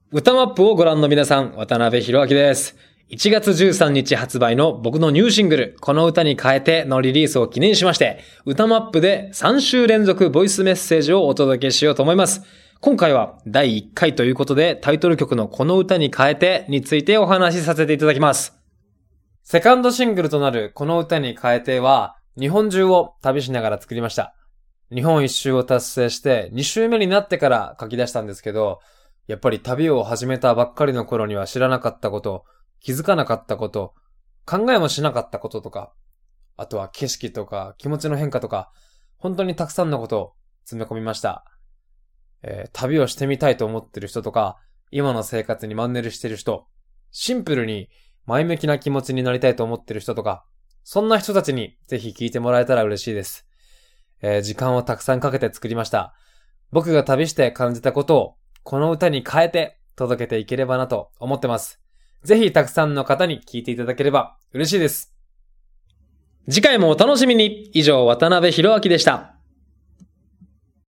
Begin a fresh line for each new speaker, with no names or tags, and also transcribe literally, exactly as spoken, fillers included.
歌マップをご覧の皆さん、渡辺博明です。いちがつじゅうさんにち発売の僕のニューシングル、この歌に変えてのリリースを記念しまして、歌マップでさんしゅう連続ボイスメッセージをお届けしようと思います。今回はだいいっかいということで、タイトル曲のこの歌に変えてについてお話しさせていただきます。セカンドシングルとなるこの歌に変えては、日本中を旅しながら作りました。日本一周を達成してに週目になってから書き出したんですけど、やっぱり旅を始めたばっかりの頃には知らなかったこと、気づかなかったこと、考えもしなかったこととか、あとは景色とか気持ちの変化とか、本当にたくさんのことを詰め込みました。えー、旅をしてみたいと思ってる人とか、今の生活にマンネリしてる人、シンプルに前向きな気持ちになりたいと思ってる人とか、そんな人たちにぜひ聞いてもらえたら嬉しいです。えー、時間をたくさんかけて作りました。僕が旅して感じたことをこの歌に変えて届けていければなと思ってます。ぜひたくさんの方に聞いていただければ嬉しいです。次回もお楽しみに。以上、渡辺博明でした。